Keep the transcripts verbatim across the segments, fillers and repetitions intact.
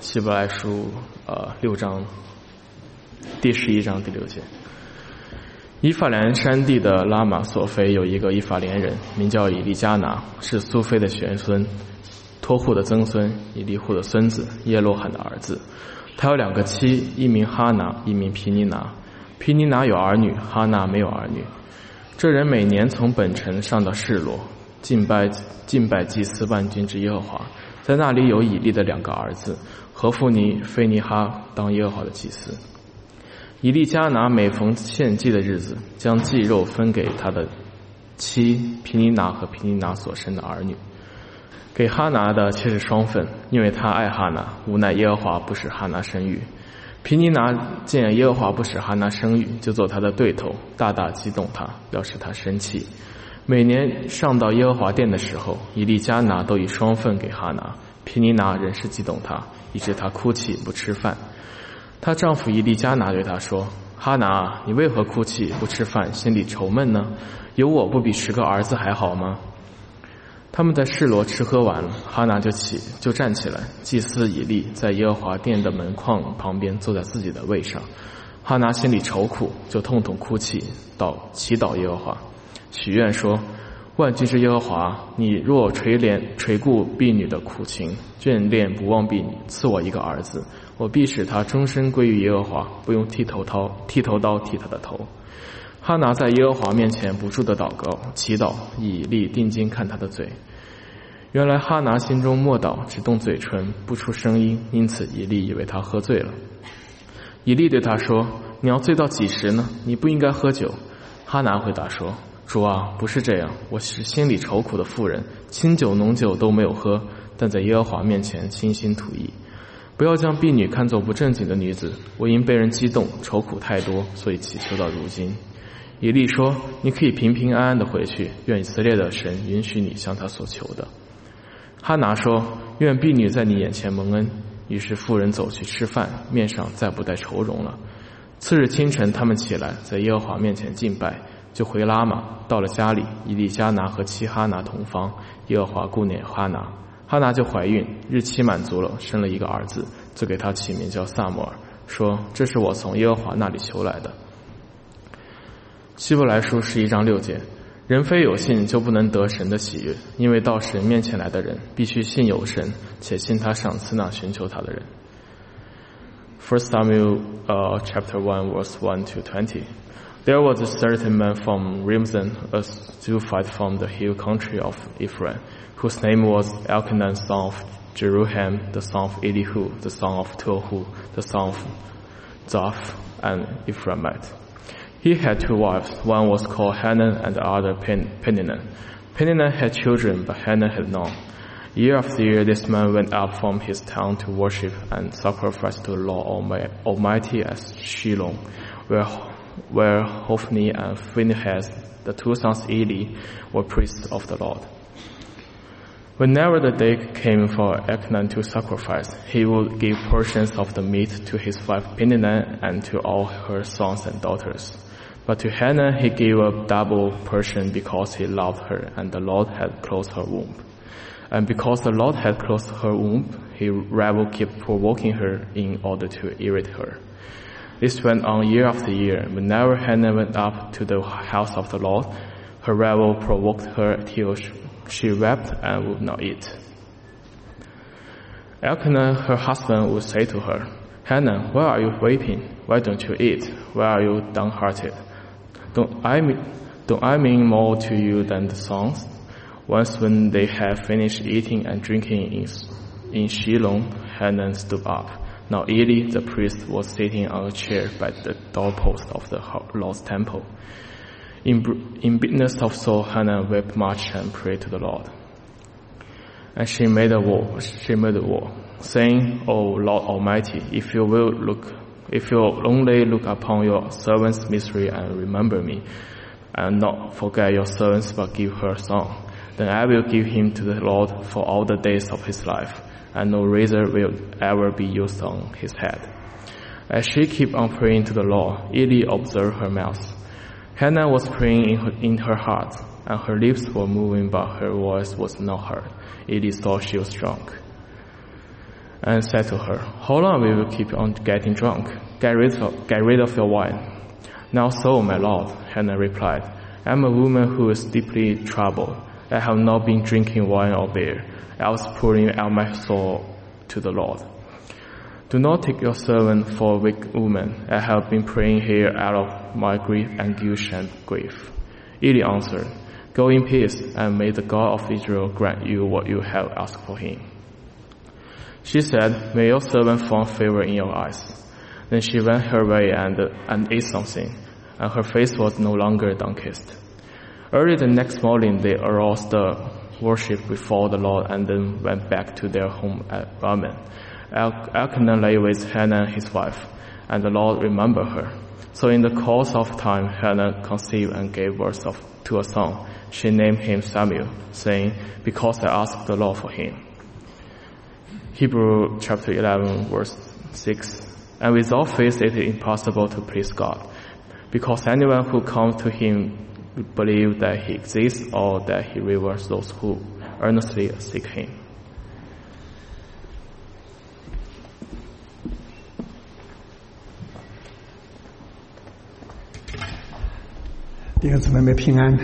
希伯来书呃六章第十一章第六节。以法莲山地的拉玛索菲有一个以法莲人，名叫以利加拿，是苏菲的玄孙，托户的曾孙，以利户的孙子，耶罗罕的儿子。他有两个妻，一名哈拿，一名皮尼拿。皮尼拿有儿女，哈拿没有儿女。这人每年从本城上到示罗，敬拜敬拜祭司万军之耶和华，在那里有以利的两个儿子，何弗尼、菲尼哈当耶和华的祭司。以利加拿每逢献祭的日子，将祭肉分给他的妻皮尼拿和皮尼拿所生的儿女。给哈拿的却是双份，因为他爱哈拿，无奈耶和华不使哈拿生育。皮尼拿见耶和华不使哈拿生育，就做他的对头，大大激动他，要使他生气。每年上到耶和华殿的时候，以利加拿都以双份给哈拿，皮尼拿仍是激动他，以致他哭泣不吃饭。她丈夫以利加拿对她说：哈拿，你为何哭泣不吃饭，心里愁闷呢？有我不比十个儿子还好吗？他们在示罗吃喝完了，哈拿就起就站起来，祭司以利在耶和华殿的门框旁边坐在自己的位上。哈拿心里愁苦，就痛痛哭泣，祷祈祷耶和华，许愿说：万军之耶和华，你若垂怜垂顾婢女的苦情，眷恋不忘婢女，赐我一个儿子，我必使他终身归于耶和华，不用剃头刀剃头刀剃他的头。哈拿在耶和华面前不住的祷告祈祷，以利定睛看他的嘴。原来哈拿心中默祷，只动嘴唇，不出声音，因此以利以为他喝醉了。以利对他说：你要醉到几时呢？你不应该喝酒。哈拿回答说：主啊，不是这样，我是心里愁苦的妇人，清酒浓酒都没有喝，但在耶和华面前倾心吐意。不要将婢女看作不正经的女子，我因被人激动，愁苦太多，所以祈求到如今。以利说：你可以平平安安的回去，愿以色列的神允许你向他所求的。哈拿说：愿婢女在你眼前蒙恩。于是妇人走去吃饭，面上再不带愁容了。次日清晨，他们起来，在耶和华面前敬拜，就回拉玛。到了家里，以利加拿和妻哈拿同房，耶和华顾念哈拿，哈拿就怀孕，日期满足了，生了一个儿子，就给他起名叫撒母耳，说：这是我从耶和华那里求来的。希伯来书十一章六节。人非有信就不能得神的喜悦，因为到神面前来的人必须信有神，且信他赏赐那寻求他的人。First Samuel uh, chapter one verse one to twenty. There was a certain man from Ramzan, a Zophite from the hill country of Ephraim, whose name was Elkanah, son of Jeroham, the son of Elihu, the son of Tohu, the son of Zaph, and Ephraimite. He had two wives. One was called Hannah and the other Pen- Peninnah. Peninnah had children, but Hannah had none. Year after year, this man went up from his town to worship and sacrifice to the Lord Almighty at Shiloh, where, where Hophni and Phinehas, the two sons of Eli, were priests of the Lord. Whenever the day came for Elkanah to sacrifice, he would give portions of the meat to his wife Peninnah and to all her sons and daughters. But to Hannah he gave a double portion because he loved her, and the Lord had closed her womb. And because the Lord had closed her womb, he rebel kept provoking her in order to irritate her. This went on year after year. Whenever Hannah went up to the house of the Lord, her rebel provoked her till she wept and would not eat. Elkanah, her husband, would say to her, Hannah, why are you weeping? Why don't you eat? Why are you downhearted? Don't I mean, don't I mean more to you than the sons? Once when they had finished eating and drinking in, in Shiloh, Hannah stood up. Now Eli, the priest, was sitting on a chair by the doorpost of the Lord's temple. In, in bitterness of soul, Hannah wept much and prayed to the Lord. And she made a vow, she made a vow, saying, O Lord Almighty, if you will look, if you will only look upon your servant's misery and remember me, and not forget your servant but give her a son, then I will give him to the Lord for all the days of his life, and no razor will ever be used on his head. As she kept on praying to the Lord, Eli observed her mouth. Hannah was praying in her, in her heart, and her lips were moving, but her voice was not heard. Eli thought she was drunk. and said to her, "How long will you keep on getting drunk? Get rid of, get rid of your wine." "Not so, my lord," Hannah replied. "I am a woman who is deeply troubled. I have not been drinking wine or beer. I was pouring out my soul to the Lord. Do not take your servant for a weak woman. I have been praying here out of my grief and guilt and grief." Eli answered, "Go in peace, and may the God of Israel grant you what you have asked for him." She said, "May your servant find favor in your eyes." Then she went her way and, and ate something, and her face was no longer downcast. Early the next morning they arose the worship before the Lord and then went back to their home at Ramah. Elkanah lay with Hannah his wife, and the Lord remembered her. So in the course of time Hannah conceived and gave birth of, to a son. She named him Samuel, saying, "Because I asked the Lord for him." Hebrew chapter eleven verse six. And without faith it is impossible to please God, because anyone who comes to him believes that he exists or that he rewards those who earnestly seek him. 弟兄姊妹们平安。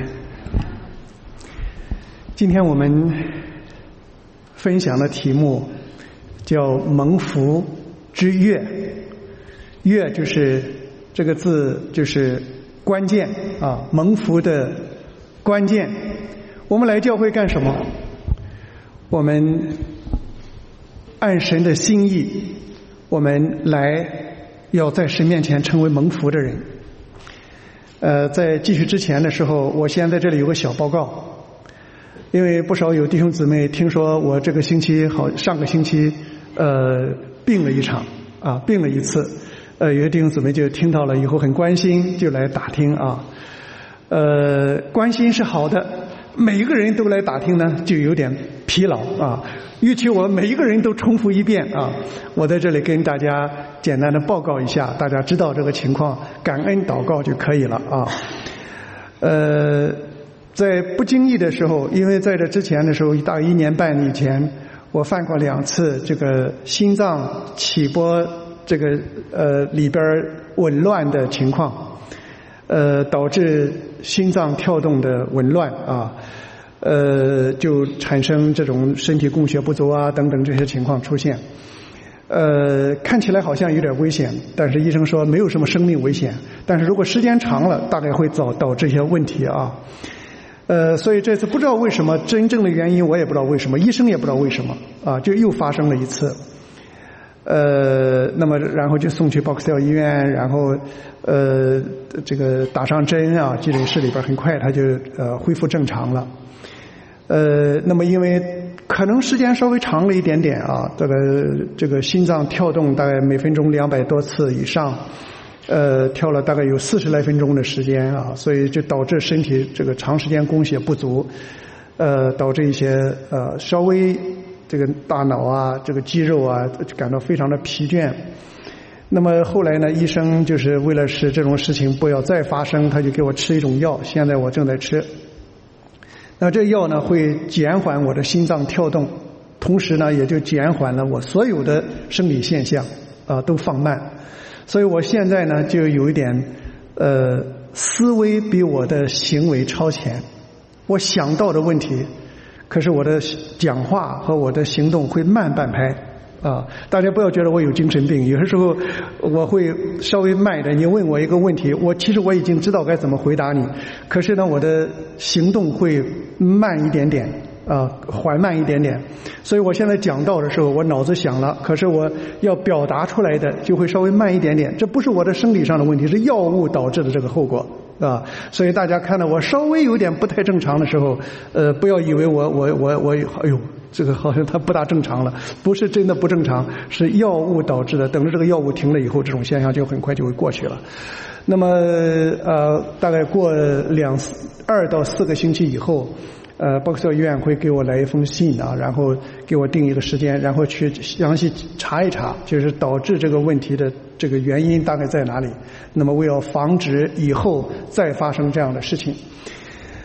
今天我们分享的题目叫蒙福之月。月就是这个字就是关键啊，蒙福的关键。我们来教会干什么？我们按神的心意，我们来要在神面前成为蒙福的人。呃，在继续之前的时候，我先在这里有个小报告，因为不少有弟兄姊妹听说我这个星期好，上个星期呃病了一场啊，病了一次，呃，有些弟兄姊妹就听到了以后很关心，就来打听啊，呃，关心是好的，每一个人都来打听呢，就有点疲劳啊。与其我每一个人都重复一遍啊，我在这里跟大家简单的报告一下，大家知道这个情况，感恩祷告就可以了啊。呃，在不经意的时候，因为在这之前的时候，大概一年半以前，我犯过两次这个心脏起波这个呃里边紊乱的情况，呃，导致心脏跳动的紊乱啊。呃，就产生这种身体供血不足啊等等这些情况出现。呃，看起来好像有点危险，但是医生说没有什么生命危险，但是如果时间长了，大概会导导致一些问题啊。呃，所以这次不知道为什么，真正的原因我也不知道为什么，医生也不知道为什么啊，就又发生了一次。呃，那么然后就送去 Boxell 医院，然后呃这个打上针啊，急诊室里边很快他就呃恢复正常了。呃，那么因为可能时间稍微长了一点点啊，这个这个心脏跳动大概每分钟两百多次以上，呃，跳了大概有四十来分钟的时间啊，所以就导致身体这个长时间供血不足，呃，导致一些呃稍微这个大脑啊，这个肌肉啊感到非常的疲倦。那么后来呢，医生就是为了使这种事情不要再发生，他就给我吃一种药，现在我正在吃。那这药呢会减缓我的心脏跳动，同时呢也就减缓了我所有的生理现象啊、呃、都放慢，所以我现在呢就有一点呃思维比我的行为超前，我想到的问题，可是我的讲话和我的行动会慢半拍啊，大家不要觉得我有精神病，有些时候我会稍微慢一点，你问我一个问题，我其实我已经知道该怎么回答你，可是呢我的行动会慢一点点啊，缓慢一点点，所以我现在讲到的时候我脑子想了，可是我要表达出来的就会稍微慢一点点，这不是我的生理上的问题，是药物导致的这个后果啊，所以大家看到我稍微有点不太正常的时候，呃，不要以为我我我我哎呦，这个好像它不大正常了，不是真的不正常，是药物导致的。等着这个药物停了以后，这种现象就很快就会过去了。那么呃，大概过两二到四个星期以后，呃，包括医院会给我来一封信啊，然后给我定一个时间，然后去详细查一查，就是导致这个问题的这个原因大概在哪里。那么为了防止以后再发生这样的事情，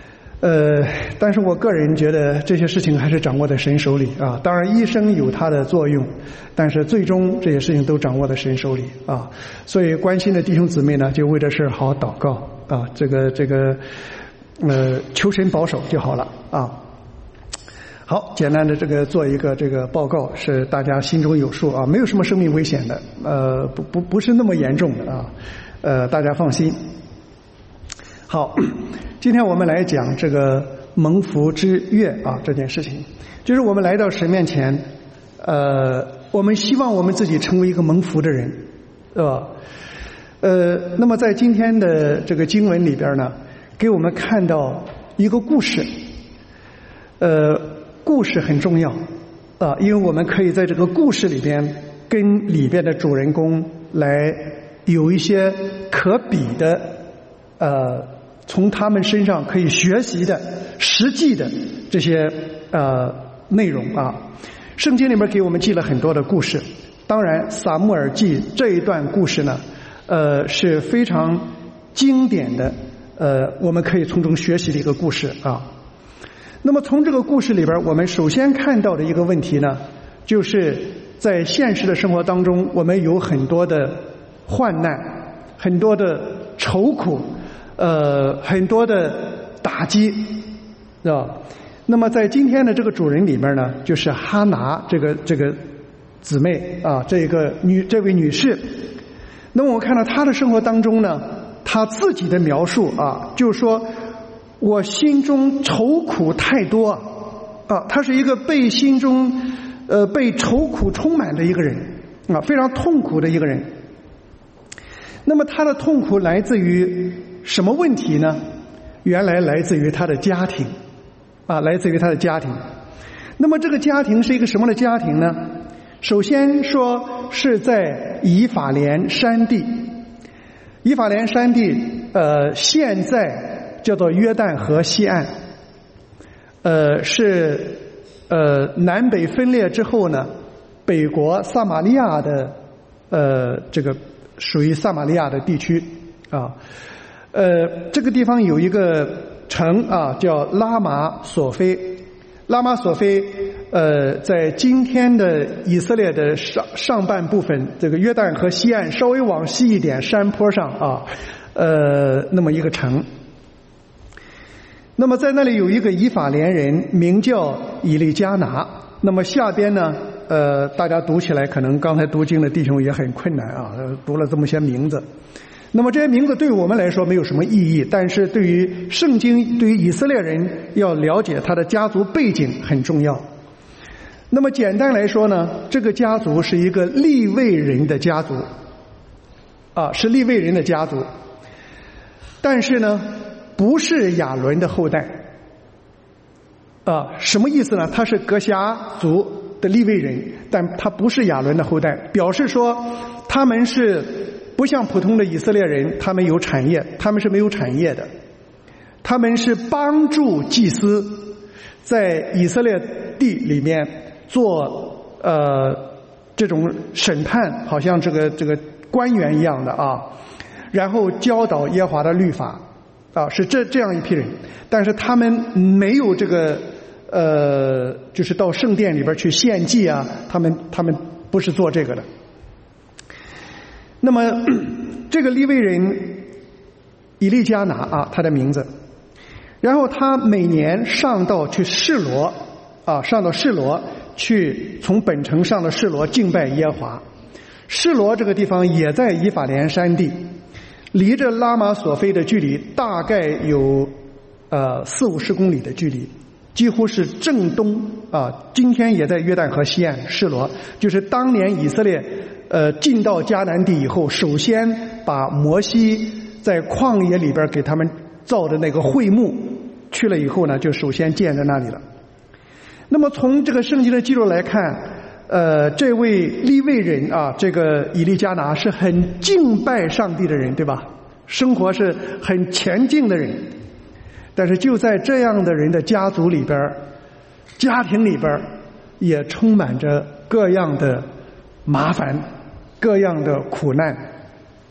呃，但是我个人觉得这些事情还是掌握在神手里啊。当然，医生有它的作用，但是最终这些事情都掌握在神手里啊。所以，关心的弟兄姊妹呢，就为这事好好祷告啊。这个这个，呃，求神保守就好了啊。好，简单的这个做一个这个报告，是大家心中有数啊，没有什么生命危险的，呃，不不不是那么严重的啊，呃，大家放心。好，今天我们来讲这个蒙福之月啊这件事情，就是我们来到神面前，呃，我们希望我们自己成为一个蒙福的人，对吧？呃，那么在今天的这个经文里边呢，给我们看到一个故事，呃，故事很重要啊，因为我们可以在这个故事里边跟里边的主人公来有一些可比的，呃。从他们身上可以学习的实际的这些呃内容啊，圣经里面给我们记了很多的故事。当然，撒母耳记这一段故事呢，呃是非常经典的，呃我们可以从中学习的一个故事啊。那么从这个故事里边，我们首先看到的一个问题呢，就是在现实的生活当中，我们有很多的患难，很多的愁苦。呃，很多的打击，是吧？那么在今天的这个主人里面呢，就是哈拿这个这个姊妹啊，这个女这位女士。那么我看到她的生活当中呢，她自己的描述啊，就是说我心中愁苦太多啊，她是一个被心中呃被愁苦充满的一个人啊，非常痛苦的一个人。那么她的痛苦来自于什么问题呢？原来来自于他的家庭啊，来自于他的家庭。那么这个家庭是一个什么的家庭呢？首先说是在以法莲山地，以法莲山地呃现在叫做约旦河西岸，呃是呃南北分裂之后呢，北国撒玛利亚的呃这个属于撒玛利亚的地区啊。呃，这个地方有一个城啊，叫拉玛索菲。拉玛索菲，呃，在今天的以色列的上上半部分，这个约旦河西岸稍微往西一点山坡上啊，呃，那么一个城。那么在那里有一个以法莲人，名叫以利加拿。那么下边呢，呃，大家读起来可能刚才读经的弟兄也很困难啊，读了这么些名字。那么这些名字对于我们来说没有什么意义，但是对于圣经，对于以色列人要了解他的家族背景很重要。那么简单来说呢，这个家族是一个利未人的家族啊，是利未人的家族，但是呢不是亚伦的后代啊。什么意思呢？他是革辖族的利未人，但他不是亚伦的后代，表示说他们是不像普通的以色列人，他们有产业，他们是没有产业的。他们是帮助祭司在以色列地里面做呃这种审判，好像这个这个官员一样的啊，然后教导耶和华的律法啊，是这这样一批人。但是他们没有这个呃，就是到圣殿里边去献祭啊，他们他们不是做这个的。那么这个利未人以利加拿啊，他的名字，然后他每年上到去示罗啊，上到示罗去，从本城上到示罗敬拜耶和华。示罗这个地方也在以法莲山地，离着拉玛索菲的距离大概有呃四五十公里的距离，几乎是正东啊。今天也在约旦河西岸示罗，就是当年以色列呃，进到迦南地以后，首先把摩西在旷野里边给他们造的那个会幕去了以后呢，就首先建在那里了。那么从这个圣经的记录来看，呃，这位利未人啊，这个以利加拿是很敬拜上帝的人，对吧？生活是很虔敬的人。但是就在这样的人的家族里边，家庭里边也充满着各样的麻烦，各样的苦难。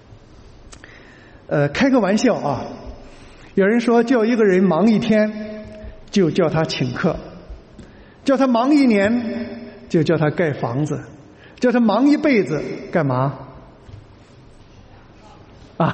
呃，开个玩笑啊，有人说叫一个人忙一天， 就叫他请客，叫他忙一年就叫他盖房子，叫他忙一辈子干嘛？啊，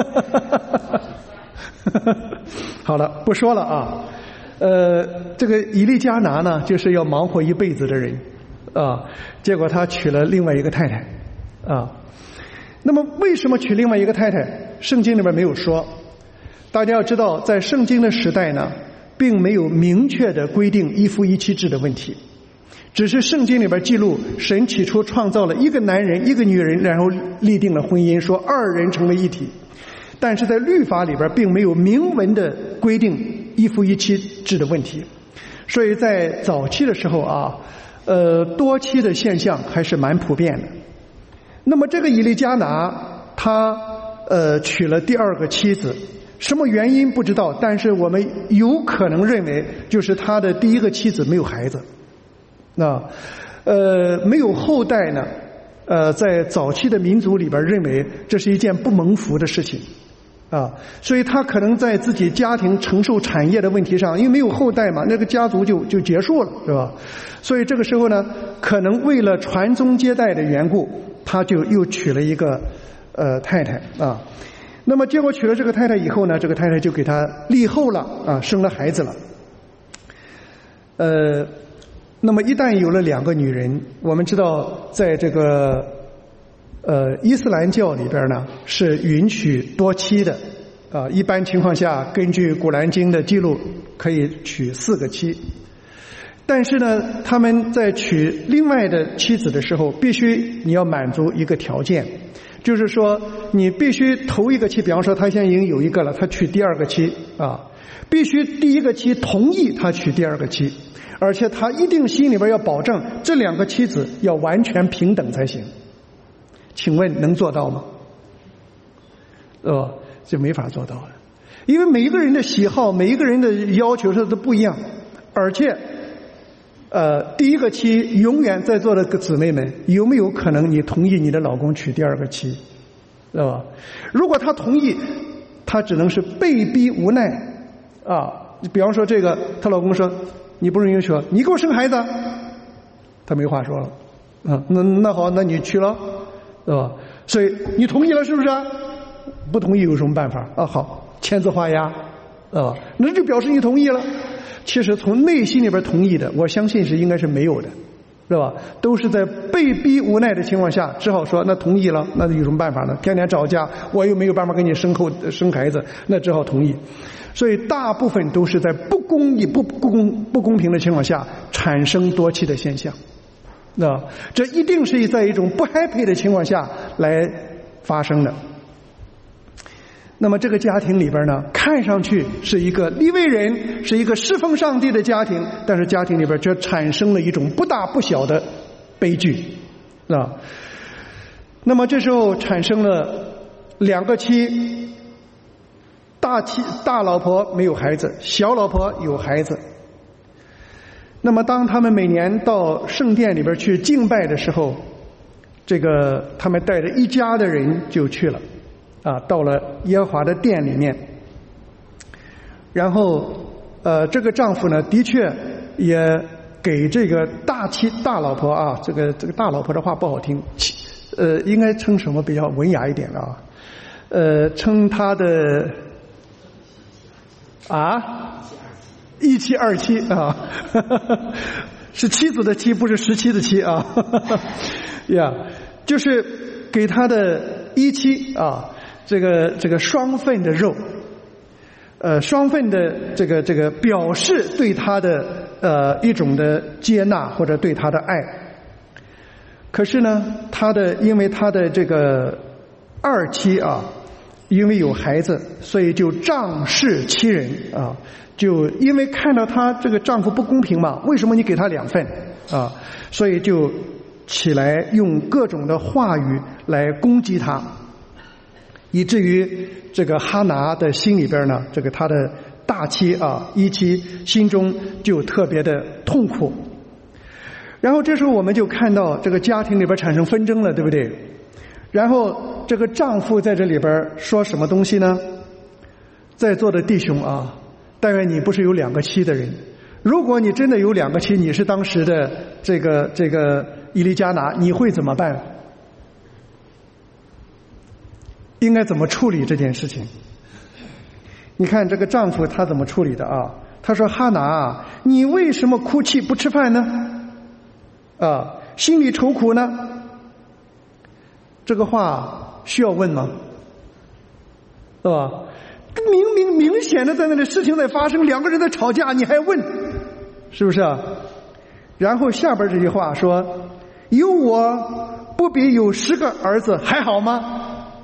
好了，不说了啊。呃，这个以利加拿呢，就是要忙活一辈子的人啊，结果他娶了另外一个太太啊。那么为什么娶另外一个太太？圣经里面没有说。大家要知道，在圣经的时代呢，并没有明确的规定一夫一妻制的问题，只是圣经里边记录神起初创造了一个男人一个女人，然后立定了婚姻，说二人成为一体。但是在律法里边并没有明文的规定一夫一妻制的问题，所以在早期的时候啊，呃，多妻的现象还是蛮普遍的。那么这个以利加拿他呃娶了第二个妻子，什么原因不知道，但是我们有可能认为就是他的第一个妻子没有孩子，那呃没有后代呢，呃在早期的民族里边认为这是一件不蒙福的事情。啊，所以他可能在自己家庭承受产业的问题上，因为没有后代嘛，那个家族就就结束了，是吧？所以这个时候呢，可能为了传宗接代的缘故，他就又娶了一个呃太太啊。那么结果娶了这个太太以后呢，这个太太就给他立后了啊，生了孩子了。呃，那么一旦有了两个女人，我们知道在这个呃，伊斯兰教里边呢是允许多妻的，啊，一般情况下根据古兰经的记录可以娶四个妻，但是呢，他们在娶另外的妻子的时候，必须你要满足一个条件，就是说你必须头一个妻，比方说他现在已经有一个了，他娶第二个妻啊，必须第一个妻同意他娶第二个妻，而且他一定心里边要保证这两个妻子要完全平等才行。请问能做到吗？呃，这没法做到的，因为每一个人的喜好，每一个人的要求是都不一样，而且，呃，第一个妻永远在座的姊妹们，有没有可能你同意你的老公娶第二个妻，知道吧？如果他同意，他只能是被逼无奈啊。比方说这个，她老公说：“你不是允许，你给我生孩子。”他没话说了啊。那那好，那你娶了。对吧？所以你同意了是不是？不同意有什么办法啊？好，签字画押，啊，那就表示你同意了。其实从内心里边同意的，我相信是应该是没有的，是吧？都是在被逼无奈的情况下，只好说那同意了，那有什么办法呢？天天吵架，我又没有办法给你生后生孩子，那只好同意。所以大部分都是在不公义、不不公不公平的情况下产生多妻的现象。那这一定是在一种不 happy 的情况下来发生的。那么这个家庭里边呢，看上去是一个利未人，是一个侍奉上帝的家庭，但是家庭里边却产生了一种不大不小的悲剧啊。那么这时候产生了两个妻，大妻大老婆没有孩子，小老婆有孩子。那么当他们每年到圣殿里边去敬拜的时候，这个他们带着一家的人就去了啊，到了耶和华的殿里面。然后呃这个丈夫呢的确也给这个大妻大老婆啊，这个这个大老婆的话不好听，呃应该称什么比较文雅一点啊，呃称他的啊一妻二妻啊，是妻子的妻，不是十七的妻啊，呀，就是给他的一妻啊，这个这个双份的肉，呃，双份的这个这个表示对他的呃一种的接纳或者对他的爱。可是呢，他的因为他的这个二妻啊，因为有孩子，所以就仗势欺人啊。就因为看到她这个丈夫不公平嘛，为什么你给他两份啊？所以就起来用各种的话语来攻击他，以至于这个哈拿的心里边呢，这个他的大妻啊一妻心中就特别的痛苦。然后这时候我们就看到这个家庭里边产生纷争了，对不对？然后这个丈夫在这里边说什么东西呢？在座的弟兄啊， 但愿你不是有两个妻的人。如果你真的有两个妻，你是当时的这个这个以利加拿，你会怎么办？应该怎么处理这件事情？你看这个丈夫他怎么处理的啊？他说：“哈拿啊，你为什么哭泣不吃饭呢？啊，心里愁苦呢？”这个话需要问吗？是吧？明明明显的在那里事情在发生，两个人在吵架，你还问，是不是啊？然后下边这句话说：“有我不比有十个儿子还好吗？”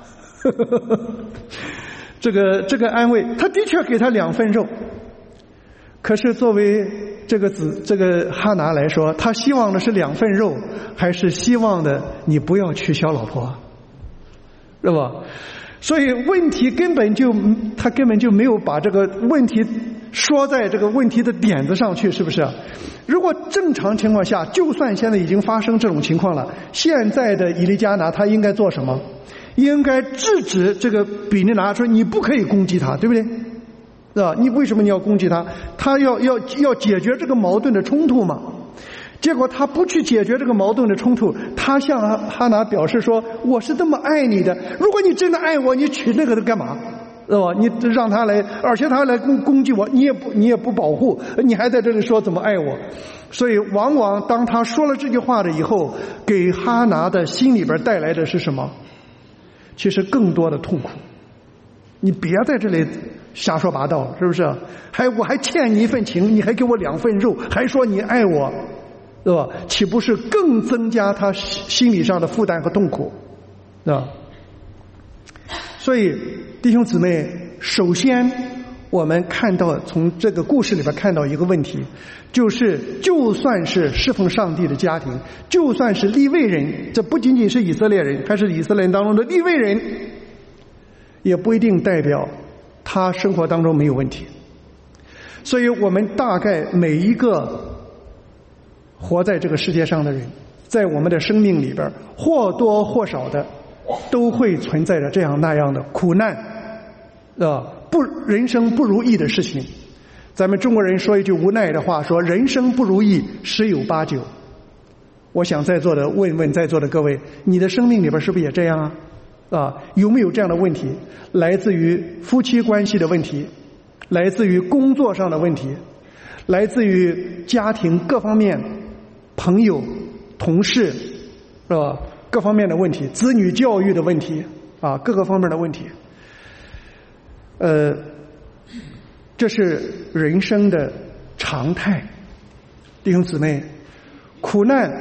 这个这个安慰，他的确给他两份肉，可是作为这个子这个哈拿来说，他希望的是两份肉，还是希望的你不要娶小老婆，是吧？所以问题根本就他根本就没有把这个问题说在这个问题的点子上去，是不是？如果正常情况下，就算现在已经发生这种情况了，现在的以利加拿他应该做什么？应该制止这个比利拿，说你不可以攻击他，对不对？是吧？你为什么你要攻击他？他要要要解决这个矛盾的冲突嘛。结果他不去解决这个矛盾的冲突，他向哈拿表示说：“我是这么爱你的，如果你真的爱我，你娶那个的干嘛？是吧？你让他来，而且他来攻攻击我，你也不你也不保护，你还在这里说怎么爱我。”所以往往当他说了这句话的以后，给哈拿的心里边带来的是什么？其实更多的痛苦。你别在这里瞎说八道，是不是？还我还欠你一份情，你还给我两份肉，还说你爱我，对吧？岂不是更增加他心理上的负担和痛苦，对吧？所以弟兄姊妹，首先我们看到从这个故事里边看到一个问题，就是就算是侍奉上帝的家庭，就算是利未人，这不仅仅是以色列人，还是以色列人当中的利未人，也不一定代表他生活当中没有问题。所以我们大概每一个活在这个世界上的人，在我们的生命里边或多或少的都会存在着这样那样的苦难啊，不人生不如意的事情。咱们中国人说一句无奈的话，说人生不如意十有八九。我想在座的问问在座的各位，你的生命里边是不是也这样啊？啊，有没有这样的问题？来自于夫妻关系的问题，来自于工作上的问题，来自于家庭各方面、朋友、同事，是吧？各方面的问题，子女教育的问题啊，各个方面的问题。呃，这是人生的常态。弟兄姊妹，苦难，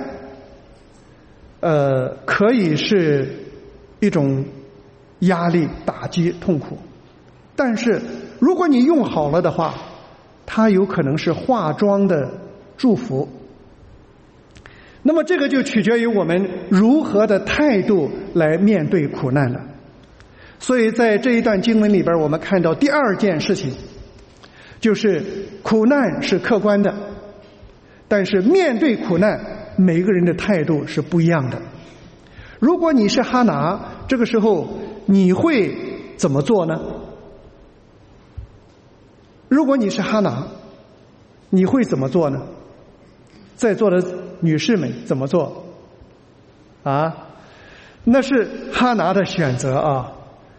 呃，可以是一种压力、打击、痛苦，但是如果你用好了的话，它有可能是化妆的祝福。那么这个就取决于我们如何的态度来面对苦难了。所以在这一段经文里边，我们看到第二件事情，就是苦难是客观的，但是面对苦难，每个人的态度是不一样的。如果你是哈拿，这个时候你会怎么做呢？如果你是哈拿，你会怎么做呢？在座的女士们怎么做？啊，那是哈拿的选择啊。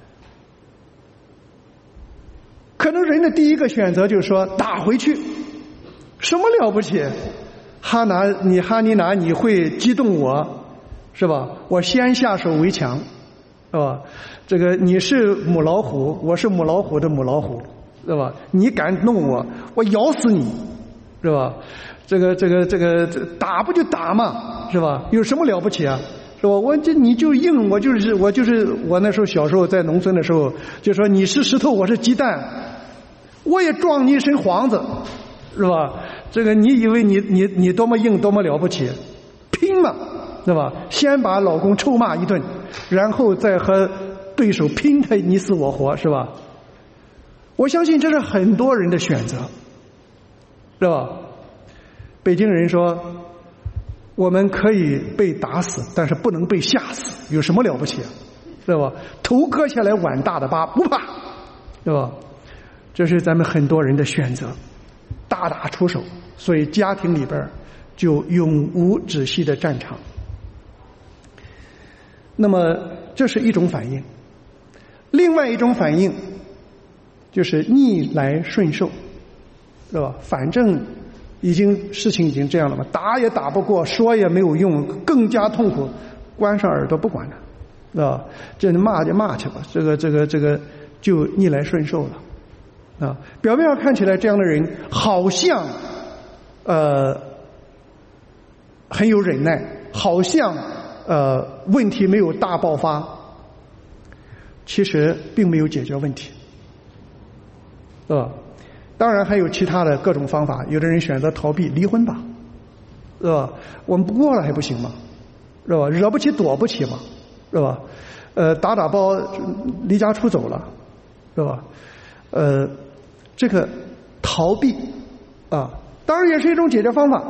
可能人的第一个选择就是说打回去，什么了不起？哈拿，你哈尼拿，你会激动我，是吧？我先下手为强，是吧？这个你是母老虎，我是母老虎的母老虎，是吧？你敢弄我，我咬死你，是吧？这个这个这个打不就打嘛，是吧？有什么了不起啊？是吧？我这你就硬，我就是我就是我那时候小时候在农村的时候，就说你是石头，我是鸡蛋，我也撞你一身黄子，是吧？这个你以为你你你多么硬多么了不起，拼嘛，是吧？先把老公臭骂一顿，然后再和对手拼他你死我活，是吧？我相信这是很多人的选择，是吧？北京人说，我们可以被打死，但是不能被吓死，有什么了不起啊？是吧？头割下来碗大的疤不怕，是吧？ 这是咱们很多人的选择，大打出手，所以家庭里边就永无止息的战场。那么这是一种反应，另外一种反应就是逆来顺受，是吧？反正已经事情已经这样了嘛，打也打不过，说也没有用，更加痛苦，关上耳朵不管了，是吧？这骂就骂去吧，这个这个这个就逆来顺受了啊。表面上看起来这样的人好像呃很有忍耐，好像呃问题没有大爆发，其实并没有解决问题，是吧？当然还有其他的各种方法，有的人选择逃避，离婚吧，是吧？我们不过了还不行吗？是吧？惹不起躲不起嘛，是吧？呃，打打包离家出走了，是吧？呃，这个逃避啊，当然也是一种解决方法。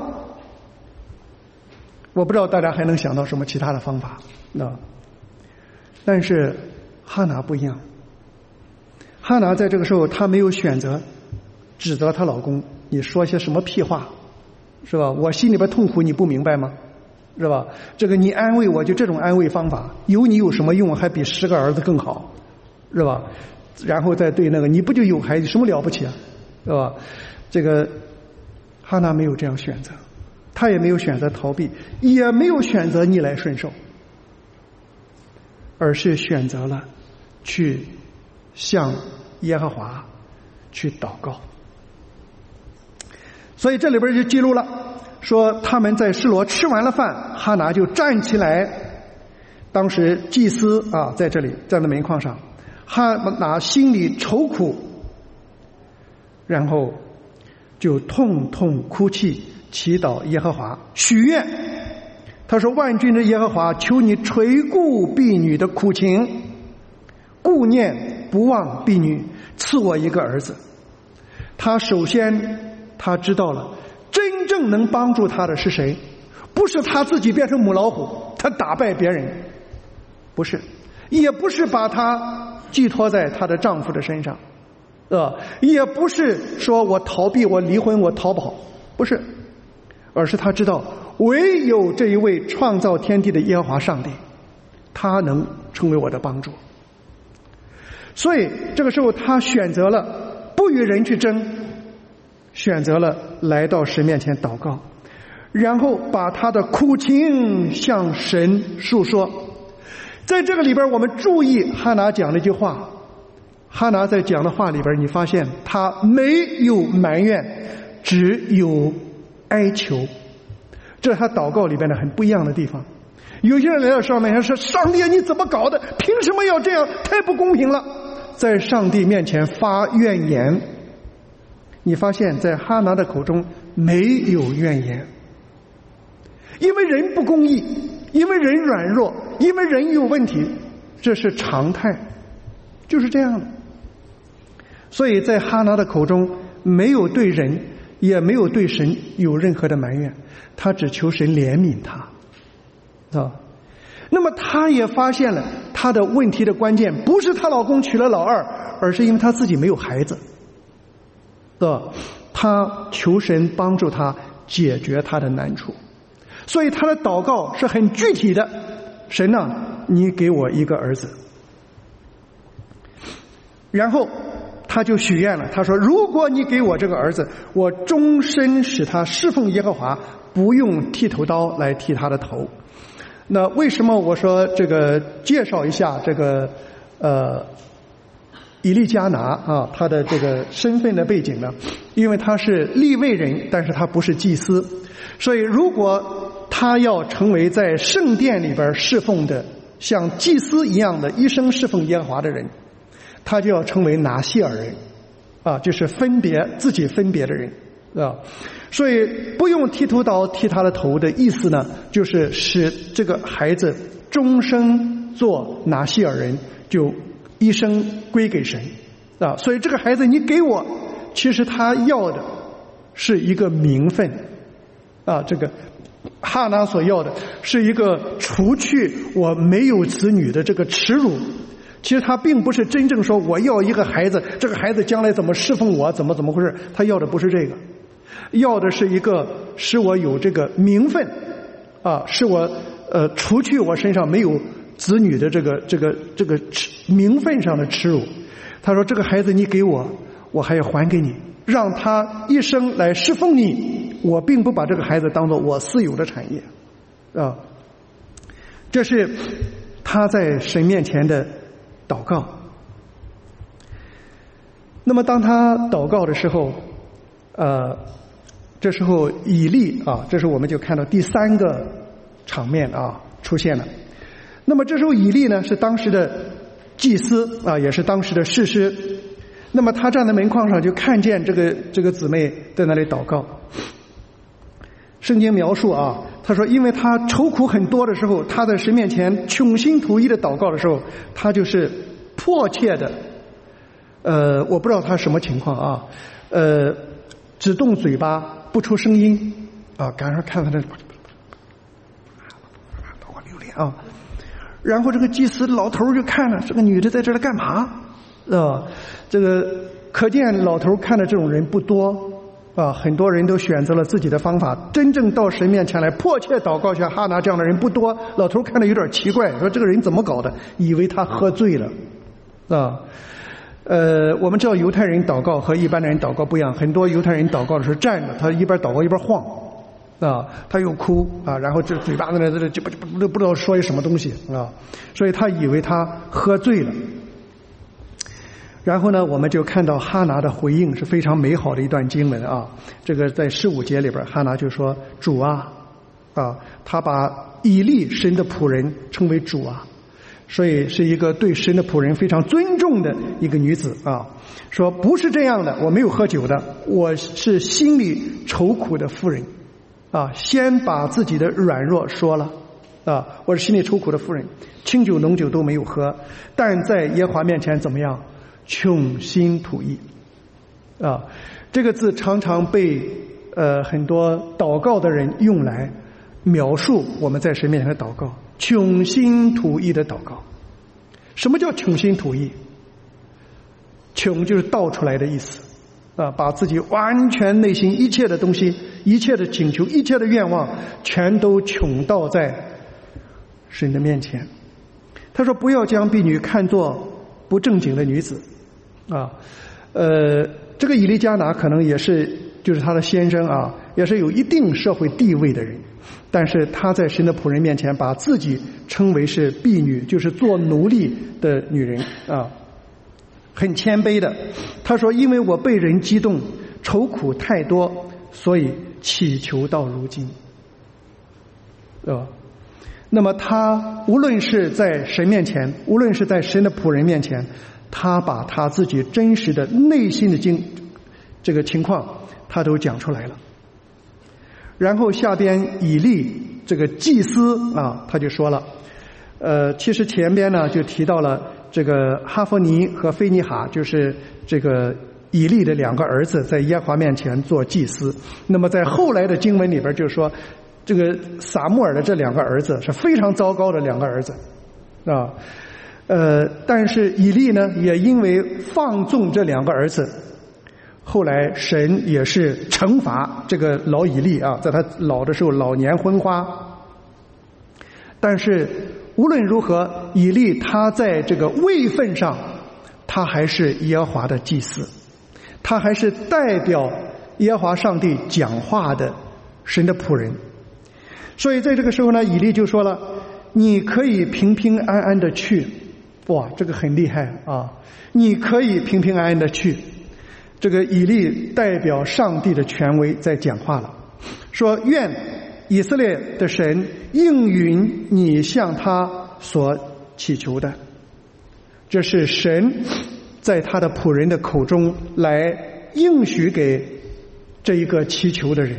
我不知道大家还能想到什么其他的方法啊？但是哈拿不一样，哈拿在这个时候她没有选择指责她老公，你说些什么屁话，是吧？我心里边痛苦，你不明白吗？是吧？这个你安慰我，就这种安慰方法，有你有什么用？还比十个儿子更好，是吧？然后再对那个，你不就有孩子，什么了不起啊？是吧？这个哈拿没有这样选择，他也没有选择逃避，也没有选择逆来顺受，而是选择了去向耶和华去祷告。所以这里边就记录了，说他们在示罗吃完了饭，哈拿就站起来。当时祭司啊在这里站在门框上，哈拿心里愁苦，然后就痛痛哭泣，祈祷耶和华，许愿。他说：万军之耶和华，求你垂顾婢女的苦情，顾念不忘婢女，赐我一个儿子。他首先他知道了真正能帮助他的是谁，不是他自己变成母老虎，他打败别人，不是，也不是把他寄托在她的丈夫的身上，呃，也不是说我逃避，我离婚，我逃跑，不是，而是他知道唯有这一位创造天地的耶和华上帝，他能成为我的帮助。所以这个时候他选择了不与人去争，选择了来到神面前祷告，然后把他的苦情向神述说。在这个里边我们注意哈拿讲了一句话，哈拿在讲的话里边你发现他没有埋怨，只有哀求，这是他祷告里边的很不一样的地方。有些人来到上面前说，上帝你怎么搞的，凭什么要这样，太不公平了，在上帝面前发怨言。你发现在哈拿的口中没有怨言，因为人不公义，因为人软弱，因为人有问题，这是常态，就是这样的。所以在哈拿的口中没有对人也没有对神有任何的埋怨，他只求神怜悯他啊。那么他也发现了他的问题的关键不是她老公娶了老二，而是因为他自己没有孩子，啊，他求神帮助他解决他的难处。所以他的祷告是很具体的，神啊，你给我一个儿子。然后他就许愿了，他说如果你给我这个儿子，我终身使他侍奉耶和华，不用剃头刀来剃他的头。那为什么我说这个介绍一下这个呃以利加拿啊他的这个身份的背景呢？因为他是利未人，但是他不是祭司，所以如果他要成为在圣殿里边侍奉的像祭司一样的一生侍奉耶和华的人，他就要成为拿细尔人啊，就是分别自己分别的人啊。所以不用剃头刀剃他的头的意思呢，就是使这个孩子终生做拿细尔人，就一生归给神啊。所以这个孩子你给我，其实他要的是一个名分啊，这个哈拿所要的是一个除去我没有子女的这个耻辱， 其实他并不是真正说我要一个孩子，这个孩子将来怎么侍奉我，怎么怎么回事，他要的不是这个，要的是一个使我有这个名分啊，使我呃除去我身上没有子女的这个这个这个名分上的耻辱。他说这个孩子你给我，我还要还给你，让他一生来侍奉你，我并不把这个孩子当作我私有的产业啊。这是他在神面前的祷告。那么当他祷告的时候，呃，这时候以利啊，这时候我们就看到第三个场面啊出现了。那么这时候以利呢是当时的祭司啊，也是当时的士师。那么他站在门框上就看见这个这个姊妹在那里祷告。圣经描述啊，他说因为他愁苦很多的时候，他在神面前穷心吐意的祷告的时候，他就是迫切的呃我不知道他什么情况啊，呃只动嘴巴不出声音啊，赶上看他这祷告流连啊。然后这个祭司老头就看了这个女的在这儿干嘛啊，这个可见老头看的这种人不多啊，很多人都选择了自己的方法，真正到神面前来迫切祷告像哈拿这样的人不多。老头看着有点奇怪，说这个人怎么搞的，以为他喝醉了啊。呃，我们知道犹太人祷告和一般的人祷告不一样，很多犹太人祷告的时候站着，他一边祷告一边晃啊，他又哭啊，然后这嘴巴子呢这就不不不知道说一什么东西啊，所以他以为他喝醉了。然后呢，我们就看到哈拿的回应是非常美好的一段经文啊。这个在十五节里边，哈拿就说：“主啊，啊，他把以利神的仆人称为主啊，所以是一个对神的仆人非常尊重的一个女子啊。说不是这样的，我没有喝酒的，我是心里愁苦的妇人啊，先把自己的软弱说了啊，我是心里愁苦的妇人，清酒浓酒都没有喝，但在耶和华面前怎么样？穷心吐意啊，这个字常常被呃很多祷告的人用来描述我们在神面前的祷告，穷心吐意的祷告。什么叫穷心吐意？穷就是倒出来的意思啊，把自己完全内心一切的东西、一切的请求、一切的愿望全都穷倒在神的面前。他说不要将婢女看作不正经的女子啊，呃，这个以利加拿可能也是就是他的先生啊，也是有一定社会地位的人，但是他在神的仆人面前把自己称为是婢女，就是做奴隶的女人啊，很谦卑的。他说因为我被人激动，愁苦太多，所以祈求到如今啊。那么他无论是在神面前，无论是在神的仆人面前，他把他自己真实的内心的经这个情况他都讲出来了。然后下边以利这个祭司啊，他就说了呃，其实前边呢就提到了这个哈弗尼和菲尼哈，就是这个以利的两个儿子在耶和华面前做祭司。那么在后来的经文里边就说这个撒母耳的这两个儿子是非常糟糕的两个儿子啊，呃，但是以利呢也因为放纵这两个儿子，后来神也是惩罚这个老以利啊，在他老的时候老年昏花。但是无论如何，以利他在这个位分上，他还是耶和华的祭司，他还是代表耶和华上帝讲话的神的仆人。所以在这个时候呢，以利就说了，你可以平平安安的去。哇，这个很厉害啊，你可以平平安安的去。这个以利代表上帝的权威在讲话了，说愿以色列的神应允你向他所祈求的。这是神在他的仆人的口中来应许给这一个祈求的人。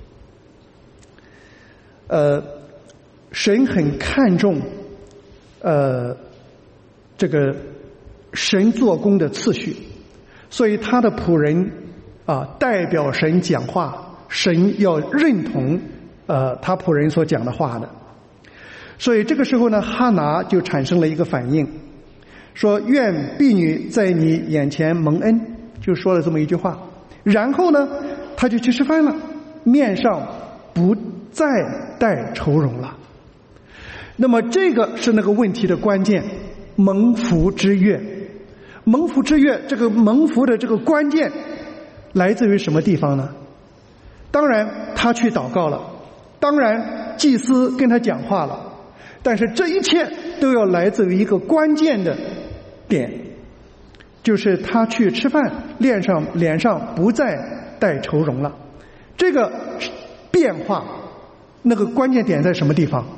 呃，神很看重呃这个神做工的次序，所以他的仆人啊代表神讲话，神要认同呃他仆人所讲的话的。所以这个时候呢，哈拿就产生了一个反应， 说愿婢女在你眼前蒙恩，就说了这么一句话。然后呢，他就去吃饭了，面上不再带愁容了。那么这个是那个问题的关键，蒙福之悦。蒙福之悦，这个蒙福的这个关键来自于什么地方呢？当然他去祷告了，当然祭司跟他讲话了，但是这一切都要来自于一个关键的点，就是他去吃饭，脸上脸上不再带愁容了。这个变化那个关键点在什么地方？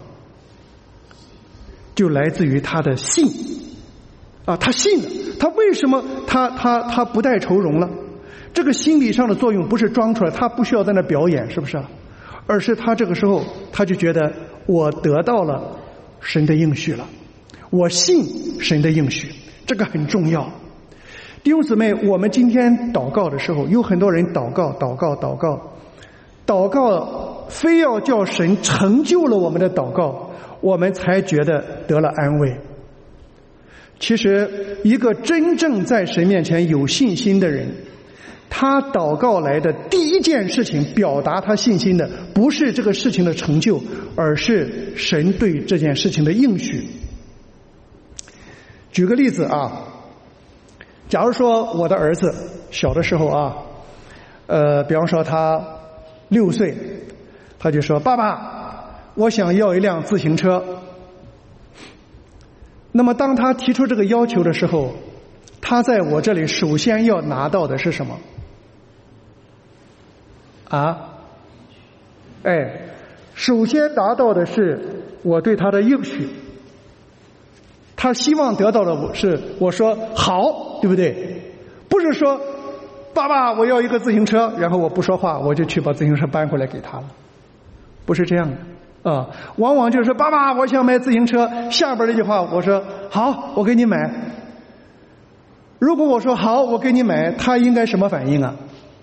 就来自于他的信啊，他信了。他为什么他他他不带愁容了？这个心理上的作用不是装出来，他不需要在那表演，是不是啊？而是他这个时候他就觉得我得到了神的应许了，我信神的应许，这个很重要。弟兄姊妹，我们今天祷告的时候，有很多人祷告祷告祷告祷告，非要叫神成就了我们的祷告，我们才觉得得了安慰。其实一个真正在神面前有信心的人，他祷告来的第一件事情，表达他信心的不是这个事情的成就，而是神对这件事情的应许。举个例子啊，假如说我的儿子小的时候啊，呃，比方说他六岁，他就说：“爸爸，我想要一辆自行车。”那么当他提出这个要求的时候，他在我这里首先要拿到的是什么？啊？哎，首先拿到的是我对他的应许。他希望得到的我是我说好，对不对？不是说爸爸我要一个自行车，然后我不说话，我就去把自行车搬回来给他了，不是这样的。啊，往往就是说爸爸我想买自行车，下边这句话我说好，我给你买。如果我说好我给你买，他应该什么反应啊？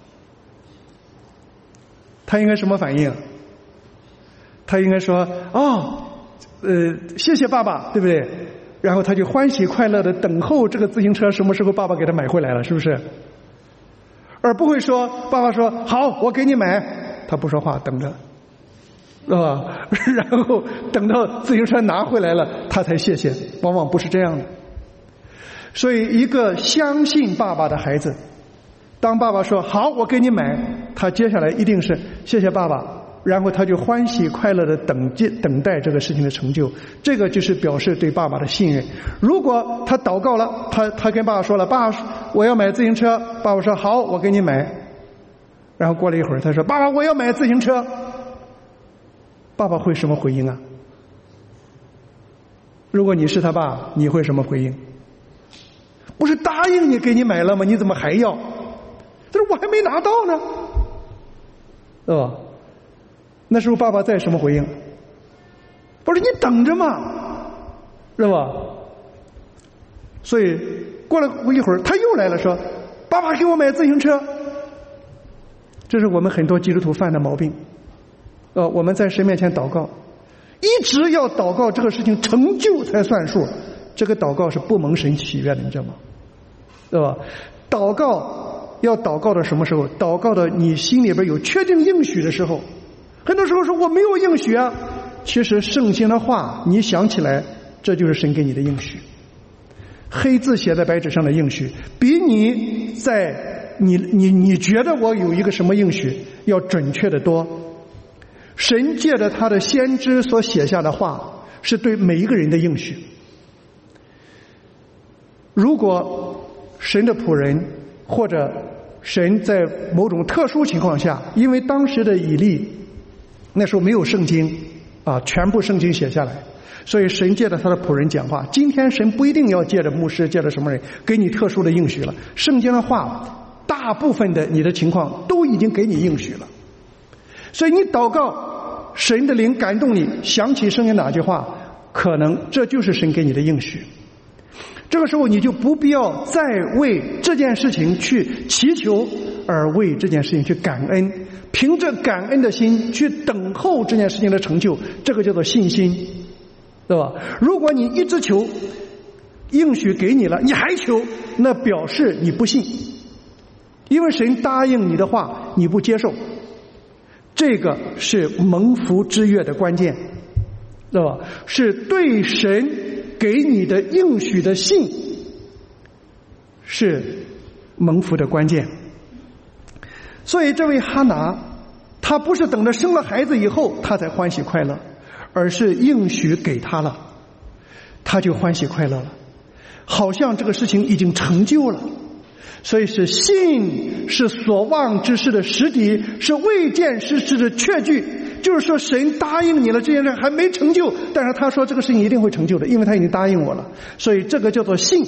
他应该什么反应？他应该说哦，呃，谢谢爸爸，对不对？然后他就欢喜快乐的等候这个自行车什么时候爸爸给他买回来了，是不是？而不会说爸爸说好我给你买，他不说话等着，是吧？然后等到自行车拿回来了他才谢谢，往往不是这样的。所以一个相信爸爸的孩子，当爸爸说好我给你买，他接下来一定是谢谢爸爸，然后他就欢喜快乐的等等待这个事情的成就，这个就是表示对爸爸的信任。如果他祷告了，他他跟爸爸说了，爸爸我要买自行车，爸爸说好我给你买，然后过了一会儿他说爸爸我要买自行车，爸爸会什么回应啊？如果你是他爸，你会什么回应？不是答应你给你买了吗？你怎么还要？他说我还没拿到呢，是吧？那时候爸爸在什么回应？不是你等着嘛，是吧？所以过了一会儿他又来了，说爸爸给我买自行车。这是我们很多基督徒犯的毛病。呃，我们在神面前祷告，一直要祷告这个事情成就才算数，这个祷告是不蒙神喜悦的，你知道吗？对吧？祷告要祷告到什么时候？祷告的你心里边有确定应许的时候。很多时候说我没有应许啊，其实圣经的话你想起来，这就是神给你的应许，黑字写在白纸上的应许，比你在你你你觉得我有一个什么应许要准确的多。神借着他的先知所写下的话，是对每一个人的应许。如果神的仆人或者神在某种特殊情况下，因为当时的以利那时候没有圣经啊，全部圣经写下来，所以神借着他的仆人讲话。今天神不一定要借着牧师，借着什么人给你特殊的应许了，圣经的话大部分的你的情况都已经给你应许了。所以你祷告，神的灵感动你，想起圣经哪句话，可能这就是神给你的应许。这个时候你就不必要再为这件事情去祈求，而为这件事情去感恩，凭着感恩的心去等候这件事情的成就，这个叫做信心，对吧？如果你一直求， 应许给你了，你还求，那表示你不信，因为神答应你的话你不接受，这个是蒙福之约的关键，知道吧？是对神给你的应许的信是蒙福的关键。所以这位哈拿，他不是等着生了孩子以后他才欢喜快乐，而是应许给他了，他就欢喜快乐了，好像这个事情已经成就了。所以是信是所望之事的实底，是未见之事的确据。就是说神答应你了，这件事还没成就，但是他说这个事情一定会成就的，因为他已经答应我了，所以这个叫做信。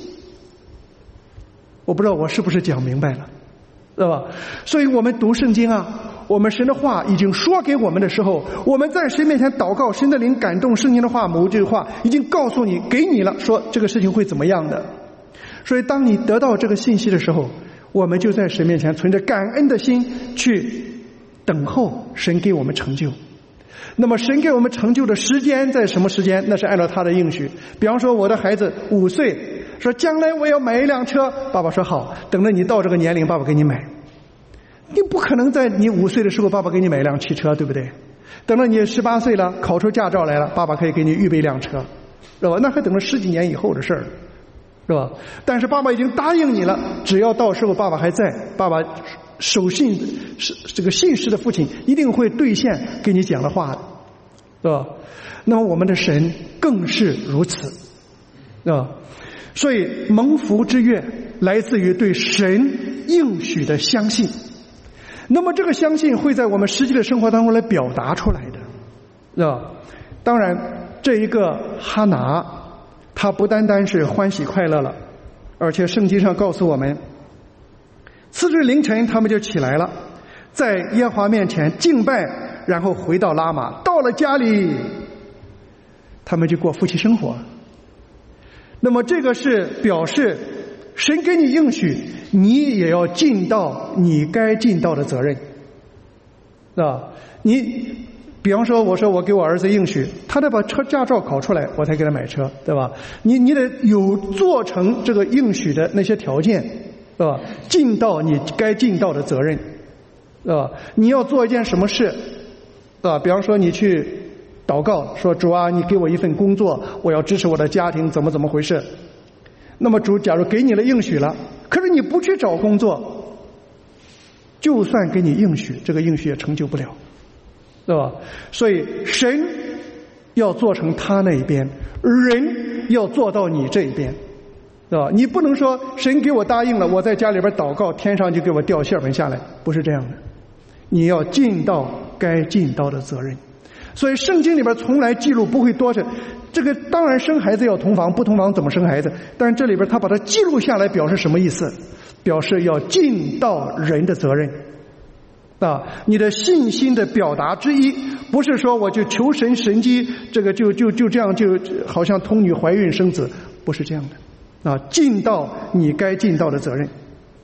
我不知道我是不是讲明白了，知道吧？所以我们读圣经啊，我们神的话已经说给我们的时候，我们在神面前祷告，神的灵感动，圣经的话某句话已经告诉你给你了，说这个事情会怎么样的。所以当你得到这个信息的时候，我们就在神面前存着感恩的心去等候神给我们成就。那么神给我们成就的时间在什么时间？那是按照他的应许。比方说我的孩子五岁，说将来我要买一辆车，爸爸说好，等着你到这个年龄爸爸给你买。你不可能在你五岁的时候爸爸给你买一辆汽车，对不对？等到你十八岁了，考出驾照来了，爸爸可以给你预备一辆车，是吧？那还等了十几年以后的事儿，是吧？但是爸爸已经答应你了，只要到时候爸爸还在，爸爸守信是这个信实的父亲一定会兑现给你讲的话的，是吧？那么我们的神更是如此，是吧？所以蒙福之约来自于对神应许的相信，那么这个相信会在我们实际的生活当中来表达出来的，是吧？当然这一个哈拿他不单单是欢喜快乐了，而且圣经上告诉我们，次日凌晨他们就起来了，在耶和华面前敬拜，然后回到拉玛，到了家里他们就过夫妻生活。那么这个是表示神给你应许，你也要尽到你该尽到的责任，是吧？你比方说我说我给我儿子应许，他得把车驾照考出来我才给他买车，对吧？你你得有做成这个应许的那些条件，是吧？尽到你该尽到的责任，是吧？你要做一件什么事，是吧？比方说你去祷告说主啊，你给我一份工作，我要支持我的家庭，怎么怎么回事。那么主假如给你了应许了，可是你不去找工作，就算给你应许，这个应许也成就不了，对吧？所以神要做成他那一边，人要做到你这一边，对吧？你不能说神给我答应了，我在家里边祷告，天上就给我掉馅饼下来，不是这样的。你要尽到该尽到的责任。所以圣经里边从来记录不会多着，这个当然生孩子要同房，不同房怎么生孩子？但是这里边他把它记录下来，表示什么意思？表示要尽到人的责任啊！你的信心的表达之一，不是说我就求神神迹，这个就就就这样就好像童女怀孕生子，不是这样的啊！尽到你该尽到的责任。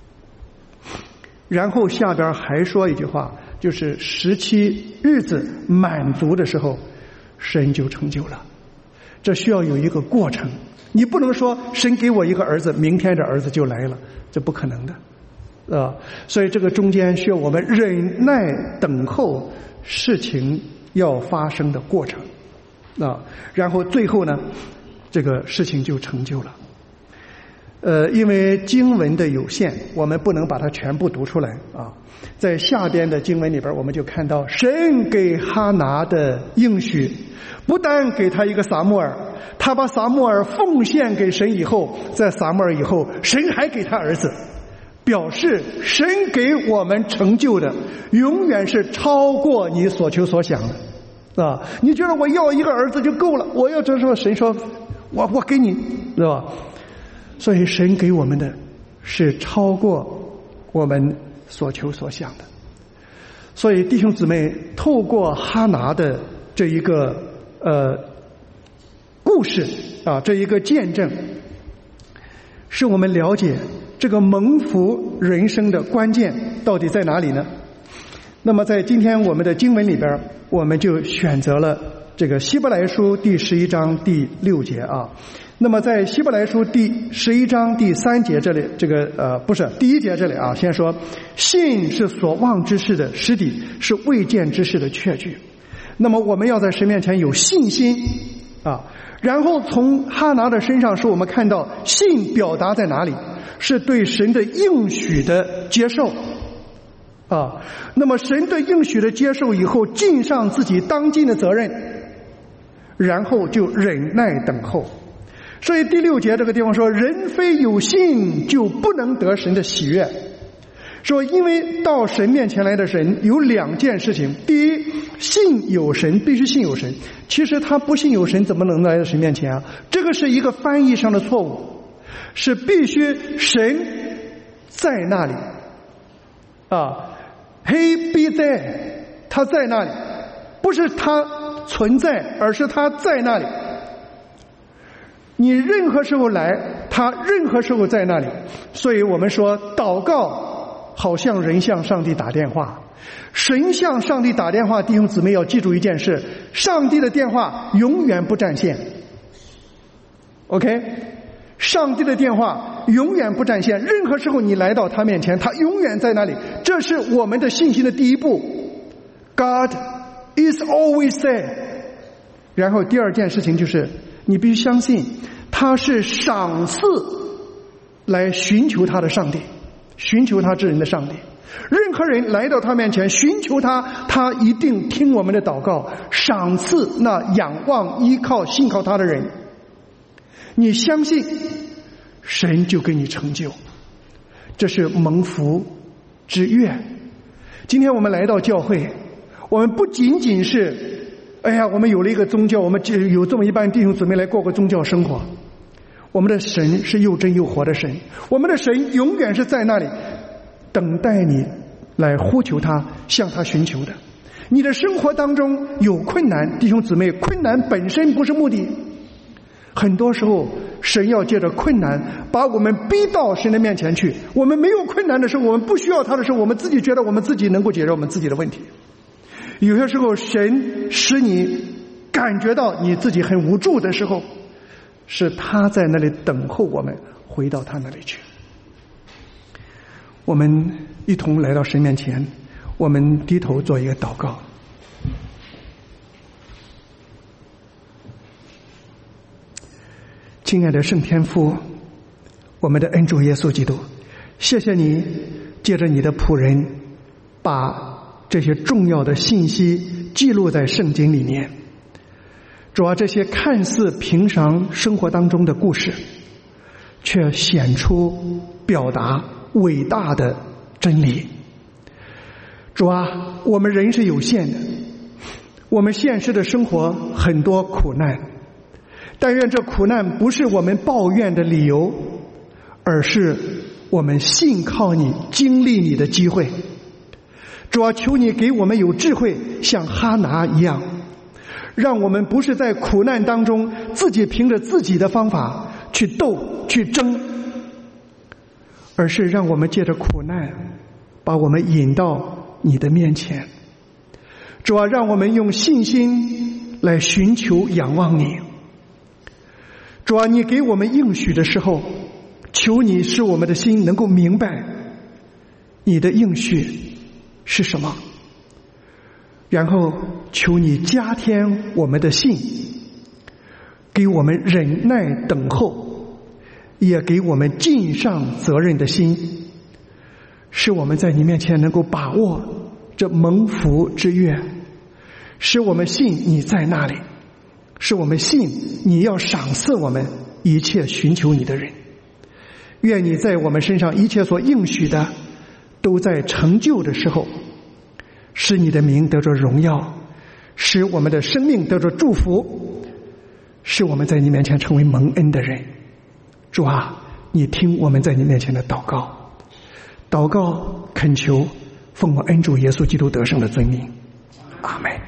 然后下边还说一句话，就是十七日子满足的时候，神就成就了。这需要有一个过程，你不能说神给我一个儿子，明天这儿子就来了，这不可能的啊！所以这个中间需要我们忍耐等候事情要发生的过程啊，然后最后呢，这个事情就成就了。呃，因为经文的有限，我们不能把它全部读出来啊。在下边的经文里边，我们就看到神给哈拿的应许，不但给他一个撒母耳，他把撒母耳奉献给神以后，在撒母耳以后，神还给他儿子，表示神给我们成就的永远是超过你所求所想的啊！你觉得我要一个儿子就够了，我要这时候神说我我给你，是吧？所以神给我们的是超过我们所求所想的。所以弟兄姊妹，透过哈拿的这一个呃故事啊，这一个见证，使我们了解这个蒙福人生的关键到底在哪里呢？那么在今天我们的经文里边，我们就选择了这个希伯来书第十一章第六节啊。 那么在希伯来书第十一章第三节这里，这个呃不是第一节这里啊，先说信是所望之事的实底，是未见之事的确据。那么我们要在神面前有信心啊。然后从哈拿的身上是我们看到信表达在哪里，是对神的应许的接受啊。那么神的应许的接受以后，尽上自己当尽的责任，然后就忍耐等候。所以第六节这个地方说，人非有信就不能得神的喜悦。说因为到神面前来的人有两件事情，第一，信有神，必须信有神。其实他不信有神怎么能来到神面前啊？这个是一个翻译上的错误，是必须神在那里啊 He be there， 他在那里，不是他存在，而是他在那里。你任何时候来，他任何时候在那里。所以我们说祷告好像人向上帝打电话，神向上帝打电话。弟兄姊妹要记住一件事，上帝的电话永远不占线。 OK， 上帝的电话永远不占线，任何时候你来到他面前，他永远在那里。这是我们的信心的第一步， God is always there。 然后第二件事情就是你必须相信他是赏赐来寻求他的上帝，寻求他之人的上帝。任何人来到他面前寻求他，他一定听我们的祷告，赏赐那仰望依靠信靠他的人。你相信，神就给你成就，这是蒙福之乐。今天我们来到教会，我们不仅仅是哎呀我们有了一个宗教，我们有这么一班弟兄姊妹来过个宗教生活。我们的神是又真又活的神，我们的神永远是在那里等待你来呼求他，向他寻求的。你的生活当中有困难，弟兄姊妹，困难本身不是目的，很多时候神要借着困难把我们逼到神的面前去。我们没有困难的时候，我们不需要他的时候，我们自己觉得我们自己能够解决我们自己的问题。有些时候神使你感觉到你自己很无助的时候，是他在那里等候我们回到他那里去。我们一同来到神面前，我们低头做一个祷告。亲爱的圣天父，我们的恩主耶稣基督，谢谢你借着你的仆人把这些重要的信息记录在圣经里面。主啊，这些看似平常生活当中的故事，却显出表达伟大的真理。主啊，我们人是有限的，我们现实的生活很多苦难，但愿这苦难不是我们抱怨的理由，而是我们信靠你经历你的机会。主啊，求你给我们有智慧，像哈拿一样，让我们不是在苦难当中自己凭着自己的方法去斗去争，而是让我们借着苦难把我们引到你的面前。主啊，让我们用信心来寻求仰望你。主啊，你给我们应许的时候，求你使我们的心能够明白你的应许是什么，然后求你加添我们的信，给我们忍耐等候，也给我们尽上责任的心，使我们在你面前能够把握这蒙福之约，使我们信你在那里，使我们信你要赏赐我们一切寻求你的人。愿你在我们身上一切所应许的都在成就的时候，使你的名得着荣耀，使我们的生命得着祝福，使我们在你面前成为蒙恩的人。主啊，你听我们在你面前的祷告，祷告恳求奉我恩主耶稣基督得胜的尊名，阿们。